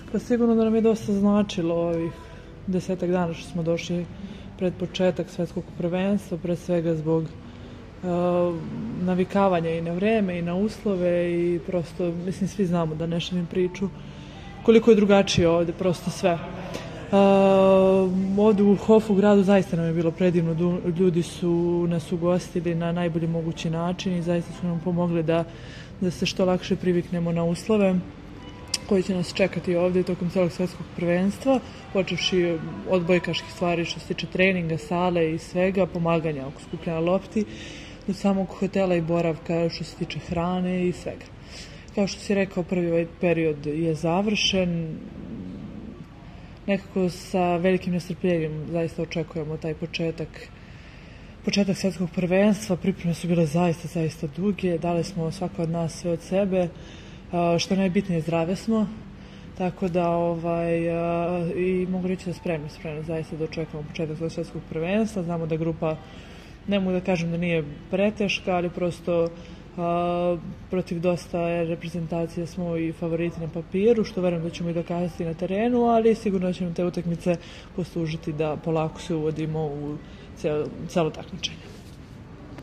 Pa sigurno da nam je dosta značilo ovih 10 dana što smo došli pred početak svetskog prvenstva, pre svega zbog navikavanja i na vreme i na uslove i prosto, mislim, svi znamo da ne širim priču koliko je drugačije ovde, prosto sve. Ovde u Hofu gradu zaista nam je bilo predivno, ljudi su nas ugostili na najbolji mogući način i zaista su nam pomogli da se što lakše priviknemo na uslove koji će nas čekati ovde tokom celog svetskog prvenstva, počevši od odbojkaških stvari što se tiče treninga, sale i svega, pomaganja oko skupljanja lopti, do samog hotela i boravka što se tiče hrane i svega. Kao što si rekao, prvi ovaj period je završen, nekako sa velikim nestrpljenjem zaista očekujemo taj početak svetskog prvenstva. Pripreme su bile zaista duge, dali smo svako od nas sve od sebe, što najbitnije zdrave smo, tako da i mogu reći da spremni zaista da očekujemo početak svetskog prvenstva. Znamo da grupa, ne mogu da kažem da nije preteška, ali prosto protiv dosta reprezentacije smo i favoriti na papiru, što verujem da ćemo i dokazati na terenu, ali sigurno će nam te utakmice poslužiti da polako se uvodimo u celo takmičenje.